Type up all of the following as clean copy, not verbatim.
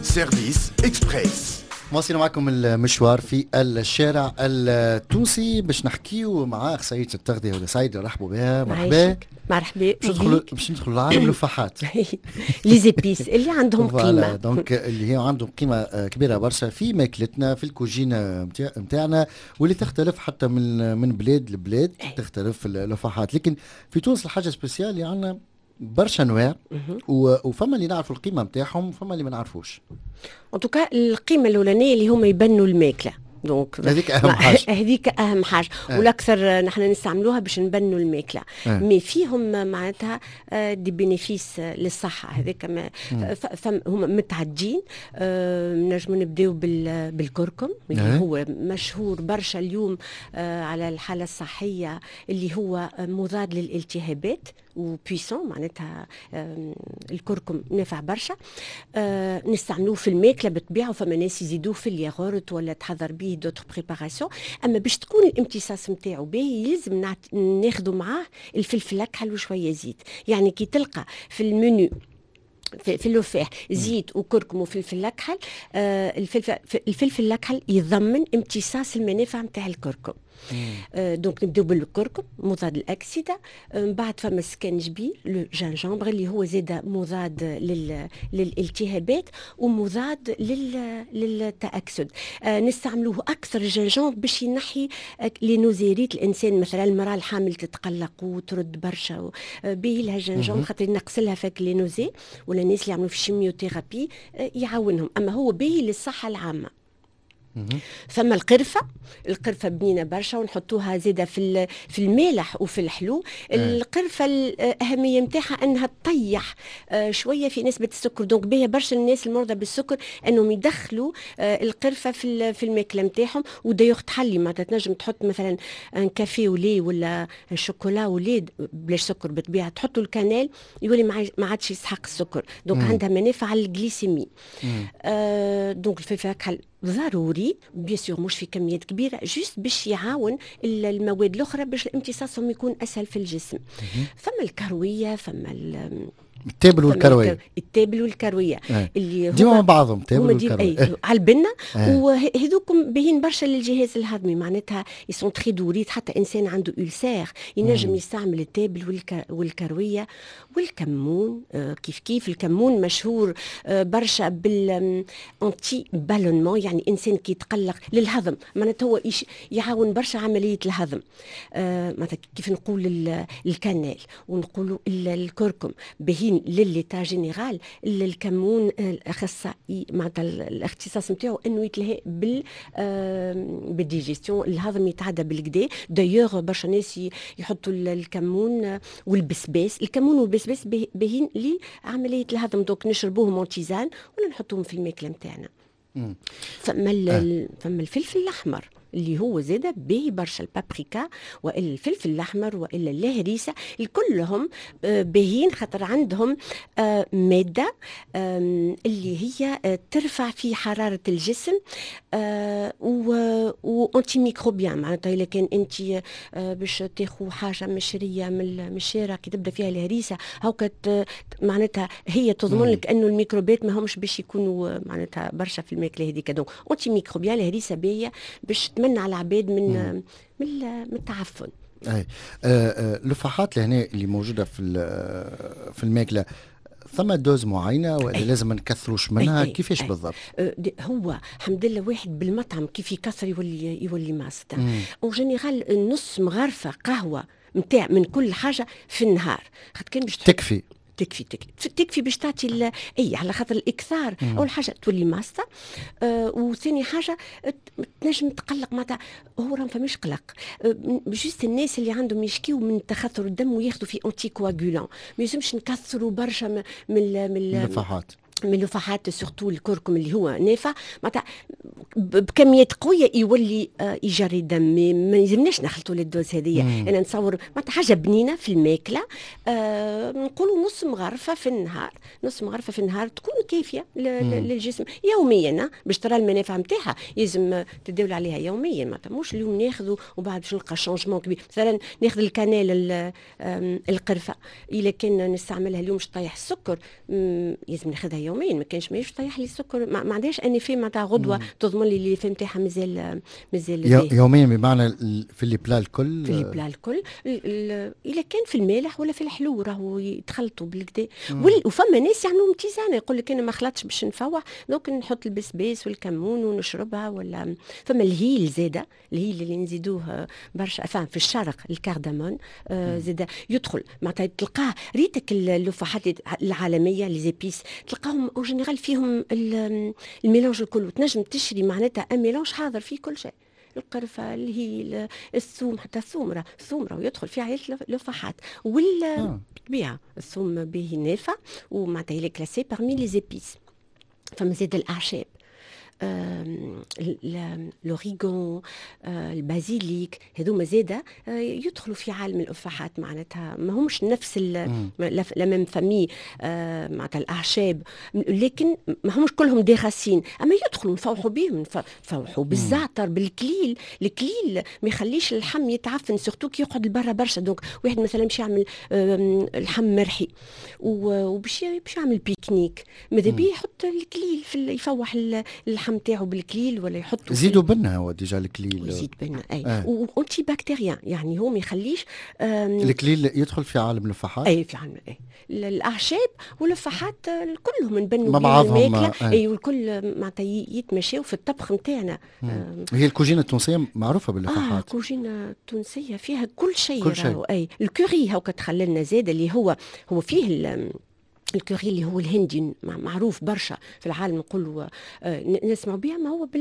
سيرفيس اكسبريس. مواصلين معكم المشوار في الشارع التونسي باش نحكيو مع أخصائية التغذية هدى سعيد. رحبوا بها. مرحبا. مرحبا. باش ندخلوا لعالم الفاحات لي زيبيس اللي عندهم قيمة. دونك اللي هي عندهم قيمة كبيرة برشا في ماكلتنا، في الكوجينة متاعنا، واللي تختلف حتى من بلاد لبلاد تختلف الفاحات. لكن في تونس الحاجة سبيسيال عندنا برشا انواع وفما اللي نعرفوا القيمه نتاعهم وفما اللي ما نعرفوش. ان توكا القيمه الاولانيه اللي هما يبنوا الماكله، دونك هذيك اهم حاجه. هذيك اهم حاجه والاكثر نحن نستعملوها باش نبنوا الماكله. مي فيهم معناتها دي بينيفيس للصحه. هذيك هما متعدين. نجموا نبداو بالكركم اللي هو مشهور برشا اليوم على الحاله الصحيه، اللي هو مضاد للالتهابات وبويسون. معناتها الكركم نافع برشا. نستعملوه في الماكله بالطبيعه، وفما ناس يزيدوه في الياغورت ولا تحضر به دوتر بريباراسيون. اما باش تكون الامتصاص نتاعو باهي يلزم ناخذوا معاه الفلفل اكحل وشويه زيت. يعني كي تلقى في المنيو في اللوفاح زيت وكركم وفلفل اكحل، الفلفل الاكحل يضمن امتصاص المنافع نتاع الكركم. دونك نبداو بالكركم مضاد الاكسده. بعد فما السكنجبيل لو جانجامبر اللي هو زاده مضاد للالتهابات ومضاد للتاكسد. نستعملوه اكثر الجانجامبر باش ينحي لي نوزيريت. الانسان مثلا المراه الحامل تتقلق وترد برشا به لها الجانجامبر خاطر ينقص لها فك لي نوزي، ولا الناس اللي يعملوا في الشيميوثيرابي يعاونهم. اما هو باهي للصحه العامه. ثم القرفة بنينة برشا ونحطوها زيادة في المالح وفي الحلو. القرفة الأهمية متاعها أنها تطيح شوية في نسبة السكر. دونك بها برشا الناس المرضى بالسكر أنهم يدخلوا القرفة في الماكلة متاعهم. ودايوغ تحلي ما تنجم تحط مثلا كافي ولي ولا شوكولا ولي بلاش سكر بالطبيعة، تحطوا الكانيل يولي ما عادش يسحق السكر. دونك عندها منافع على الجليسيمي. دونك الفلفل ضروري بيسير مش في كميات كبيرة، جست باش يعاون المواد الأخرى باش الامتصاصهم يكون أسهل في الجسم. فما الكروية، فما التابل والكروية. التابل والكروية اللي ديما مع بعضهم تابل والكروية على البنة. وهذوكم باهين برشا للجهاز الهضمي. معناتها يسون تخي دوريت. حتى إنسان عنده ألسير ينجم يستعمل التابل والكروية والكمون. كيف الكمون مشهور برشا بالانتي بالونمون. يعني إنسان كي يتقلق للهضم معناتها هو يعاون برشا عملية الهضم. معناتها كيف نقول الكانيل ونقولوا الكركم باهين لليتا جينيرال. الكمون الاخصائي معناتها الاختصاص نتاعو انه يتلهى بالديجيستيون. الهضم يتعدى بالكدا. دايوغ برشا ناس يحطوا الكمون والبسباس. الكمون والبسباس باهين لعمليه الهضم. دوك نشربوهم مونتيزان ولا نحطوهم في الماكله نتاعنا. فما الفلفل الاحمر اللي هو زاده باهي برشا. البابريكا والا الفلفل الاحمر والا الهريسه الكلهم باهين خاطر عندهم ماده اللي هي ترفع في حراره الجسم وانتي ميكروبيان. معناتها اذا كان انت باش تاخذ حاجه مشريه من الشارع كي تبدا فيها الهريسه هاكا معناتها هي تضمن لك انه الميكروبات ما همش باش يكونوا معناتها برشا في الماكله هذيك. دونك انتي ميكروبيان الهريسه باهيه باش تمنع العباد من التعفن. اي اللفاحات لهنا اللي موجوده في الماكله ثم دوز معينه ولا لازم ما نكثروش منها؟ كيفاش بالضبط؟ هو الحمد لله واحد بالمطعم كيف يكثر يولي ماستا. اون جينيرال نص مغرفه قهوه نتاع من كل حاجه في النهار خاطر كان باش تكفي باش تعطي على خاطر الاكثار. اول حاجه تولي ماستا. وثاني حاجه تنجم تقلق معناتها هو راه فماش قلق. جوست الناس اللي عندهم يشكيو من تخثر الدم وياخذوا في انتي كواغولون. ما يلزمش نكثروا برشا من اللفاحات سورتو الكركم اللي هو نافع معناتها بكميات قويه يولي يجري الدم. ما يلزمناش نخلطوا للدوز هذه. انا نصور معناتها حاجه بنينه في الماكله. نقولوا نص مغرفه في النهار تكون كافيه للجسم يوميا باش ترى المنافع نتاعها. لازم تداول عليها يوميا، ما مش اليوم ناخذ وبعد باش نلقى شونجمون كبير. مثلا ناخذ الكانال القرفه، الا كان نستعملها اليوم باش طيح السكر لازم ناخذها يوميا، ما كانش ماهيش طيح لي السكر، ما عندهاش اني في معناتها غدوه تضمن لي اللي في نتاعها مازال يوميا، بمعنى في لي بلا الكل، في لي بلا الكل الا كان في المالح ولا في الحلو راهو يتخلطوا بالكدا. وفما ناس يعملوا امتزان، يقول لك انا ما خلطتش باش نفوح دونك نحط البسباس والكمون ونشربها. ولا فما الهيل زاده، الهيل اللي نزيدوه برشا في الشرق، الكاردامون زاده يدخل معناتها تلقاه. ريتك اللفاحات العالميه لي زيبيس تلقاهم اون جينيرال فيهم الميلانج الكل، تنجم تشري معناتها ان ميلانج حاضر فيه كل شيء، القرفه الهيل الثوم، حتى الثوم راه يدخل في عائله لفاحات. ولا بالطبيعه الثوم به نافع ومعناتها يلي كلاسي بارمي لي زيبيس. فما زاد الاعشاب، لوريغون، البازيليك، هذوما زاده يدخلوا في عالم الافاحات، معناتها ما همش نفس لا ميم فامي معناتها الاعشاب، لكن ما همش كلهم ديغاسين، اما يدخلوا نفوحوا بهم، نفوحوا بالزعتر بالكليل. الكليل ما يخليش اللحم يتعفن، سورتو كي يقعد لبرا برشا. دونك واحد مثلا باش يعمل لحم مرحي وباش يعمل بيكنيك، ماذا بيه يحط الكليل يفوح اللحم تاعو بالكليل، ولا يحطوا يزيدوا بنا هو ديجا الكليل، يزيد بنا اي وانتي بكتيريان، يعني هو ما يخليش الكليل يدخل في عالم اللفاحات. اي في عالم الاعشاب واللفاحات كلهم نبنوا مع بعضهم الماكله والكل معناتها يتمشاو في الطبخ نتاعنا. هي الكوجينه التونسيه معروفه باللفاحات. الكوجينه التونسيه فيها كل شيء. اي الكوري هاو كتخلي لنا زاد اللي هو فيه الكوري اللي هو الهندي معروف برشا في العالم، نقولوا نسمعوا بها، ما هو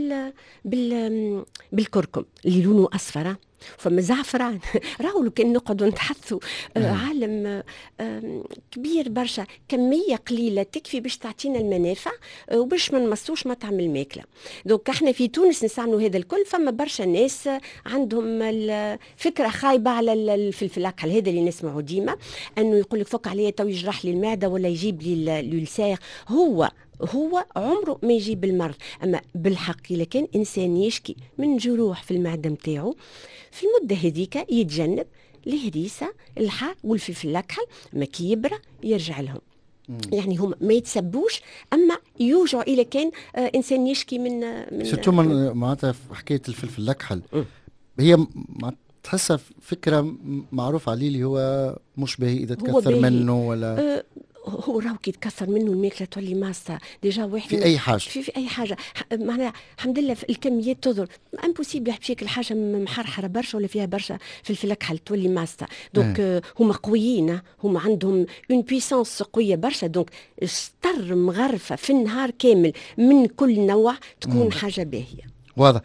بالكركم اللي لونه اصفر. فما زعفران راهو لو كان نقعدوا نتحثوا عالم كبير برشا، كميه قليله تكفي باش تعطينا المنافع وباش ما نمسوش مطعم الماكله. دونك احنا في تونس نستعملوا هذا الكل. فما برشا ناس عندهم الفكره خايبه على الفلفل الاكحل هذا اللي نسمعه ديما، انه يقول لك فك عليا تو يجرح لي المعده ولا يجيب لي الألسير. هو عمره ما يجيب المرض، اما بالحق اذا كان انسان يشكي من جروح في المعده نتاعو في المده هذيك يتجنب الهريسه، الحاء والفلفل الاكحل، ما كي يبرى يرجع لهم. يعني هم ما يتسبوش، اما يوجعوا اذا كان انسان يشكي من سيرتو معناتها حكايه الفلفل الاكحل هي تحسها فكره معروف عليه اللي هو مش باهي اذا تكثر منه ولا هو راهو كي يتكثر منه الماكله تولي ماسه ديجا واحد في اي حاجه في اي حاجه. معناها الحمد لله الكميات تضر، امبوسيبل يحب شكل حاجه محرحره برشا ولا فيها برشا فلفل اكحل تولي ماسه. دونك هما قويين، هما عندهم اون بويسانس قويه برشا. دونك شطر مغرفه في النهار كامل من كل نوع تكون حاجه باهيه. واضح.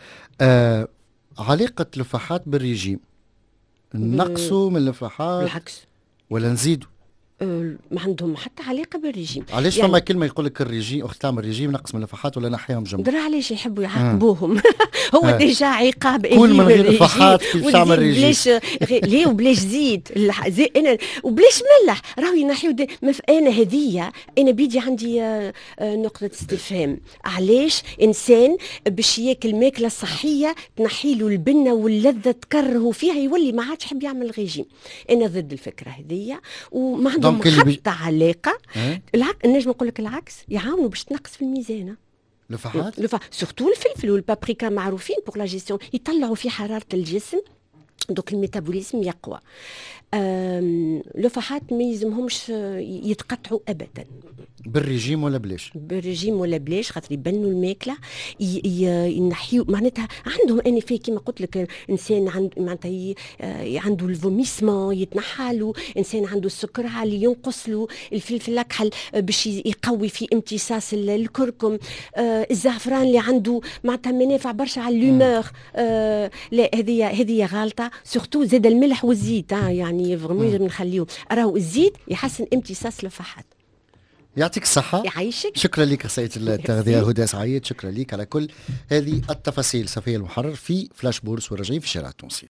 علاقه اللفاحات بالريجيم، نقصوا من اللفاحات بالعكس ولا نزيدوا؟ ما عندهم حتى علاقه بالرجيم. علاش يعني فما كلمه يقول لك الرجيم اخت تعمل رجيم نقص من اللفاحات ولا نحيهم جنب؟ درا علاش يحبوا يعاقبوهم هو ديجا عقاب كل من غير لفاحات كيف تعمل رجيم بلاش ليه وبلاش زيت انا وبلاش ملح راهو ينحيو انا هذيا انا بيدي عندي نقطه استفهام. علاش انسان باش ياكل ماكله صحيه تنحي له البنه واللذه تكرهه فيها يولي ما عادش يحب يعمل ريجيم؟ انا ضد الفكره هذيا وما عندهم حتى علاقه. نجم نقول لك العكس، يعاونوا باش تنقص في الميزان. لفاحات سورتو الفلفل والبابريكا معروفين بور لا جيستيون، يطلعوا في حراره الجسم دوك الميتابوليزم يقوى. لفاحات ما يلزمهمش يتقطعوا ابدا بالرجيم ولا بلاش، بالرجيم ولا بلاش، خاطر يبنوا الماكله ينحيوا معناتها عندهم اني في كيما قلت لك انسان معناتها عنده الفوميسمون يتنحى له، انسان عنده السكر عالي ينقص له الفلفل الاكحل باش يقوي في امتصاص الكركم. الزعفران اللي عنده معناتها منافع برشا على الهومور. لا هذه غلطه. سورتو زاد الملح والزيت يعني فريمون لازم نخليو. راهو الزيت يحسن امتصاص اللفاحات. يعطيك الصحة، يعيشك. شكرا لك خصائية التغذية هدى سعيد، شكرا لك على كل هذه التفاصيل. صفية المحرر في فلاش بورس وراجعين في الشارع التونسي.